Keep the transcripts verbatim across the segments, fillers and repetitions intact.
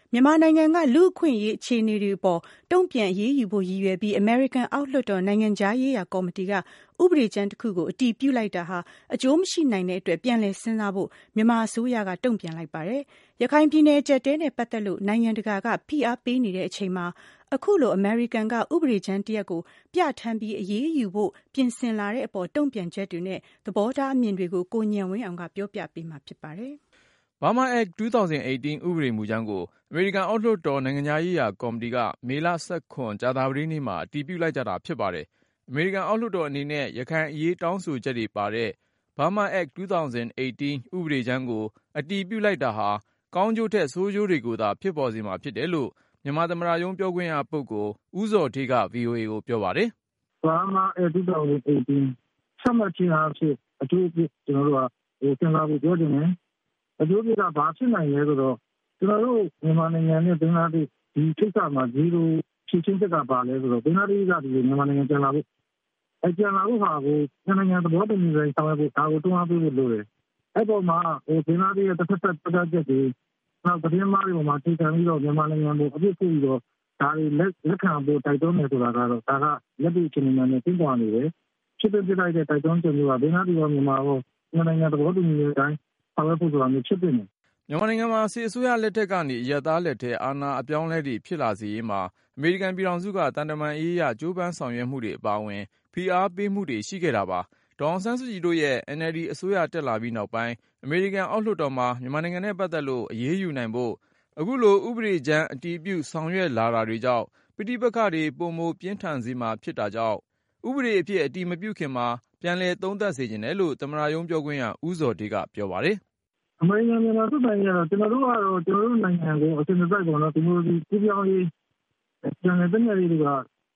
မြန်မာနိုင်ငံကလူ့အခွင့်အရေးအခြေအနေတွေအပေါ်တုံ့ပြန်အရေးယူဖို့ရည်ရွယ်ပြီးအမေရိကန်အောက်လွှတ်တော်နိုင်ငံခြားရေးရာကော်မတီကဥပဒေကြမ်းတစ်ခုကိုအတည်ပြုလိုက်တာဟာအကျိုးမရှိနိုင်တဲ့အတွက်ပြန်လည်စဉ်းစားဖို့မြန်မာအစိုးရကတုံ့ပြန်လိုက်ပါတယ်။ရခိုင်ပြည်နယ်အကျပ်အတည်းနဲ့ပတ်သက်လို့နိုင်ငံတကာကဖိအားပေးနေတဲ့အချိန်မှာအခုလိုအမေရိကန်ကဥပဒေကြမ်းတစ်ရပ်ကိုပြဋ္ဌာန်းပြီးအရေးယူဖို့ပြင်ဆင်လာတဲ့အပေါ်တုံ့ပြန်ချက်တွေနဲ့သဘောထားအမြင်တွေကိုကိုဉာဏ်ဝင်းအောင်ကပြောပြပေးမှာဖြစ်ပါတယ်။ Burma Act twenty eighteen ဥပဒေမူကြမ်းကိုအမေရိကန်အောက်လွှတ်တော်နိုင်ငံခြားရေးရာကော်မတီကမေလone secondကြာသပတေးနေ့မှာအတည်ပြုလိုက်ကြတာဖြစ်ပါတယ်။အမေရိကန်အောက်လွှတ်တော်အနေနဲ့ရခိုင်အရေးတောင်းဆိုချက်တွေပါတဲ့ Burma Act twenty eighteen ဥပဒေကြမ်းကိုအတည်ပြုလိုက်တာဟာကောင်းကျိုးထက်ဆိုးကျိုးတွေကိုသာဖြစ်ပေါ်စေမှာဖြစ်တယ်လို့မြန်မာသမ္မတရုံးပြောခွင့်ရပုဂ္ဂိုလ်ဦးဇော်ဌေးက ဗွီအိုအေကိုပြောပါတယ်။ Burma Act twenty eighteen ဆက်မှတ်ခြင်းအားဖြင့်အကျိုးအပြစ်ကျွန်တော်တို့ကစဉ်းစားဖို့ပြောချင်တယ်။အကျိုးပြကဘာဖြစ်နိုင်လဲဆိုတော့ကျွန်တော်တို့မြန်မာနိုင်ငံနဲ့ဘင်္ဂလားဒေ့ရှ်ဒီကိစ္စမှာဇီရိုဖြည့်ချင်းချက်ကပါလဲဆိုတော့ဘင်္ဂလားဒေ့ရှ်ကဒီမြန်မာနိုင်ငံပြန်လာဖို့အဲပြန်လာဖို့ဟာကိုနိုင်ငံသဘောတူညီမှုဆောင်ရွက်ဖို့ဒါကိုတွန်းအားပေးဖို့လိုတယ်။အဲ့ပေါ်မှာဟိုဘင်္ဂလားဒေ့ရှ်ရဲ့တစ်ဖက်သက်ပတ်သက်ချက်တွေနောက်သတင်းမှားတွေပေါ်မှာထိခံပြီးတော့မြန်မာနိုင်ငံကိုအပြစ်ဖို့ပြီးတော့ဒါတွေလက်လက်ခံဖို့တိုက်တွန်းနေဆိုတာကတော့ဒါကလက်တွေ့အခြေအနေနဲ့ပြင်ပေါ်နေတယ်။ဖြစ်ဖြစ်လိုက်တဲ့တိုက်တွန်းချက်မျိုးကဘင်္ဂလားဒေ့ရှ်ရောမြန်မာရောမြန်မာနိုင်ငံသဘောတူညီမှုတိုင်းဆောင်ရွက်ဖို့ဆိုတာမျိုးဖြစ်နေတယ်မြန်မာနိုင်ငံမှာစစ်အစိုးရလက်ထက်ကနေအရပ်သားလက်ထဲအာဏာအပြောင်းအလဲတွေဖြစ်လာစေရေးမှာအမေရိကန်ပြည်ထောင်စုကတန်တမန်ရေးရကြိုးပမ်းဆောင်ရွက်မှုတွေအပါအဝင်ဖိအားပေးမှုတွေရှိခဲ့တာပါ။ဒေါ်အောင်ဆန်းစုကြည်တို့ရဲ့ N L D အစိုးရတက်လာပြီးနောက်ပိုင်းအမေရိကန်အောက်လွှတ်တော်မှာမြန်မာနိုင်ငံနဲ့ပတ်သက်လို့အရေးယူနိုင်ဖို့အခုလိုဥပဒေကြမ်းအတည်ပြုဆောင်ရွက်လာတာတွေကြောင့်ပဋိပက္ခတွေပိုမိုပြင်းထန်စေမှာဖြစ်တာကြောင့်ဥပဒေအဖြစ်အတည်မပြုခင်မှာပြန်လည်သုံးသပ်စေချင်တယ်လို့သမ္မတရုံးပြောခွင့်ရဦးဇော်ဌေးကပြောပါတယ်။အမေရိကန်မြန်မာစစ်တိုင်းကတော့ကျွန်တော်တို့ကတော့ကျွန်တော်တို့နိုင်ငံကိုအစဉ်အဆက်ပေါ့နော်ဒီလိုဒီပြည်ပြောင်းရေးကျန်တဲ့ပြည်တွေကဟို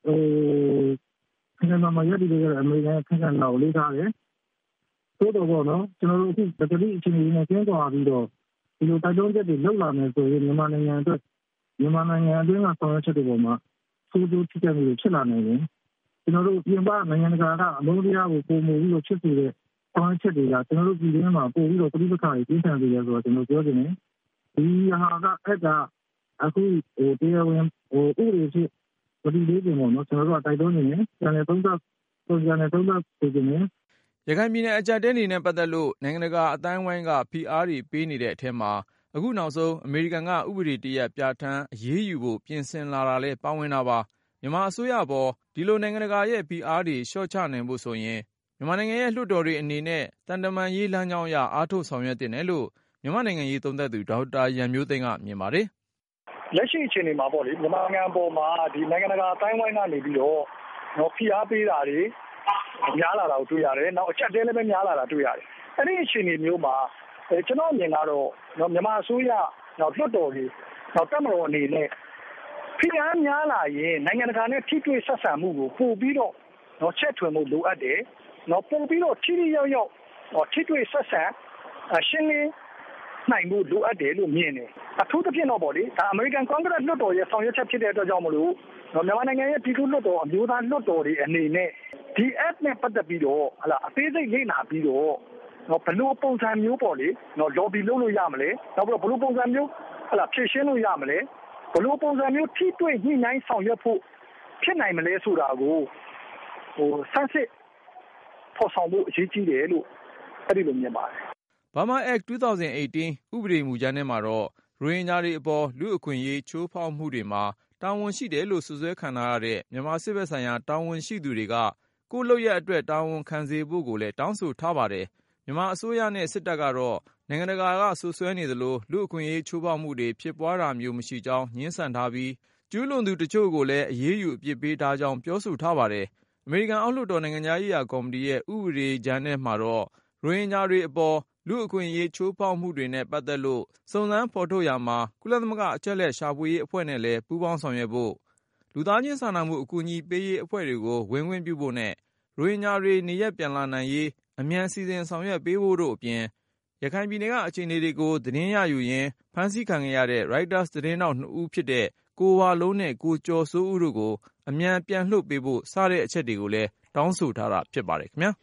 နိုင်ငံမှာရည်တည်ကြတဲ့အမေရိကန်ခန့်ခန့်တော့လေးထားတယ်။သို့တော်ပေါ့နော်ကျွန်တော်တို့အခုတတိအချိန်ကြီးနဲ့ကျင်းသွားပြီးတော့ဒီလိုတိုက်တွန်းချက်တွေလောက်လာမယ်ဆိုရင်မြန်မာနိုင်ငံအတွက်မြန်မာနိုင်ငံအတွင်းကဆောင်ရွက်ချက်တွေပေါ်မှာစိုးစိုးထိတဲ့မျိုးဖြစ်လာနိုင်တယ်။ကျွန်တော်တို့ပြင်ပနိုင်ငံတကာကအလုံးတရားကိုပုံမှုပြီးတော့ဖြစ်စေတဲ့ဆောင်ရွက်ချက်တွေကကျွန်တော်တို့ပြည်တွင်းမှာပို့ပြီးတော့ပြည်ပခါတွေပြင်ဆင်နေတယ်ဆိုတော့ကျွန်တော်ပြောချင်တယ်ဒီဟာကအဲ့ကအခုဟိုတရားဝင်ဟိုဥပဒေဖြစ်ပဋိလေးပြင်ပေါ့နော်ကျွန်တော်တို့ကတိုက်တွန်းနေတယ်ကျန်တဲ့သုံးသပ်ပုံစံနဲ့သုံးသပ်နေတယ်ရခိုင်ပြည်နယ်အကြပ်တဲနေနဲ့ပတ်သက်လို့နိုင်ငံတကာအတိုင်းဝိုင်းကဖိအားတွေပေးနေတဲ့အထက်မှာအခုနောက်ဆုံးအမေရိကန်ကဥပဒေတရက်ပြဋ္ဌာန်းအရေးယူဖို့ပြင်ဆင်လာတာလဲပါဝင်တာပါမြန်မာအစိုးရပေါ်ဒီလိုနိုင်ငံတကာရဲ့ဖိအားတွေလျှော့ချနိုင်ဖို့ဆိုရင်မြန်မာနိုင်ငံရဲ့လွှတ်တော်တွေအနေနဲ့တန်တမန်ရေးလမ်းကြောင်းအရအားထုတ်ဆောင်ရွက်တင်တယ်လို့မြန်မာနိုင်ငံရေးသုံးသပ်သူဒေါက်တာရန်မျိုးသိန်းကမြင်ပါတယ်။လက်ရှိအခြေအနေမှာပေါ့လေမြန်မာနိုင်ငံပေါ်မှာဒီနိုင်ငံတကာအတိုင်းဝိုင်းကနေပြီးတော့နော်ဖိအားပေးတာတွေများလာတာကိုတွေ့ရတယ်။နောက်အချက်တဲလည်းပဲများလာတာတွေ့ရတယ်။အဲ့ဒီအခြေအနေမျိုးမှာကျွန်တော်မြင်ကတော့နော်မြန်မာအစိုးရနောက်လွှတ်တော်တွေနောက်တပ်မတော်အနေနဲ့ဖိအားများလာရင်နိုင်ငံတကာနဲ့ထိတွေ့ဆက်ဆံမှုကိုပို့ပြီးတော့နော်ချက်ထွင်မှုလိုအပ်တယ်။နော်ပို့ပြီးတော့ထိထိရောက်ရောက်ထိတွေ့ဆက်ဆံရှင်းလင်းနိုင်မှုလိုအပ်တယ်လို့မြင်တယ်အထူးသဖြင့်တော့ပေါ့လေဒါအမေရိကန်ကွန်ဂရက်လွှတ်တော်ရဲ့ဆောင်ရွက်ချက်ဖြစ်တဲ့အတွက်ကြောင့်မလို့မြန်မာနိုင်ငံရဲ့ပြည်သူ့လွှတ်တော်အမျိုးသားလွှတ်တော်တွေအနေနဲ့ဒီ app နဲ့ပတ်သက်ပြီးတော့ဟလာအသေးစိတ်လေ့လာပြီးတော့ဘယ်လိုပုံစံမျိုးပေါ့လေနော် lobby လုပ်လို့ရမလဲနောက်ပြီးတော့ဘယ်လိုပုံစံမျိုးဟလာဖြည့်ရှင်းလို့ရမလဲဘယ်လိုပုံစံမျိုးထိတွေ့ညှိနှိုင်းဆောင်ရွက်ဖို့ဖြစ်နိုင်မလဲဆိုတာကိုဟိုစမ်းစစ်ဖော်ဆောင်ဖို့အရေးကြီးတယ်လို့အဲ့ဒီလိုမြင်ပါတယ် Burma Act twenty eighteen ဥပဒေမူကြမ်းထဲမှာတော့ရိုဟင်ဂျာတွေအပေါ်လူ့အခွင့်အရေးချိုးဖောက်မှုတွေမှာတာဝန်ရှိတယ်လို့စွပ်စွဲခံရတဲ့မြန်မာစစ်ဘက်ဆိုင်ရာတာဝန်ရှိသူတွေကကိုယ့်လုပ်ရက်အတွက်တာဝန်ခံစေဖို့ကိုလည်းတောင်းဆိုထားပါတယ်။မြန်မာအစိုးရနဲ့စစ်တပ်ကတော့နိုင်ငံတကာကစွပ်စွဲနေသလိုလူ့အခွင့်အရေးချိုးဖောက်မှုတွေဖြစ်ပွားတာမျိုးမရှိကြောင်းငြင်းဆန်ထားပြီးကျူးလွန်သူတချို့ကိုလည်းအရေးယူအပြစ်ပေးထားကြောင်းပြောဆိုထားပါတယ်။အမေရိကန်အောက်လွှတ်တော်နိုင်ငံခြားရေးရာကော်မတီရဲ့ဥပဒေကြမ်းထဲမှာတော့ရိုဟင်ဂျာတွေအပေါ်လူ့အခွင့်အရေးချိုးဖောက်မှုတွေနဲ့ပတ်သက်လို့စုံစမ်းဖော်ထုတ်ရာမှာကုလသမဂ္ဂအချက်အလက်ရှာဖွေရေးအဖွဲ့နဲ့လည်းပူးပေါင်းဆောင်ရွက်ဖို့လူသားချင်းစာနာမှုအကူအညီပေးရေးအဖွဲ့တွေကိုဝင်ခွင့်ပြုဖို့နဲ့ရိုဟင်ဂျာတွေနေရပ်ပြန်လာနိုင်ရေးအမြန်စီစဉ်ဆောင်ရွက်ပေးဖို့တို့အပြင်ရခိုင်ပြည်နယ်ကအခြေအနေတွေကိုသတင်းရယူရင်းဖမ်းဆီးခံခဲ့ရတဲ့ Reuters သတင်းတောက်နှစ်ဦးဖြစ်တဲ့ကိုဝါလုံးနဲ့ကိုကျော်စိုးဦးတို့ကိုအမြန်ပြန်လွှတ်ပေးဖို့စတဲ့အချက်တွေကိုလည်းတောင်းဆိုထားတာဖြစ်ပါတယ်ခင်ဗျာ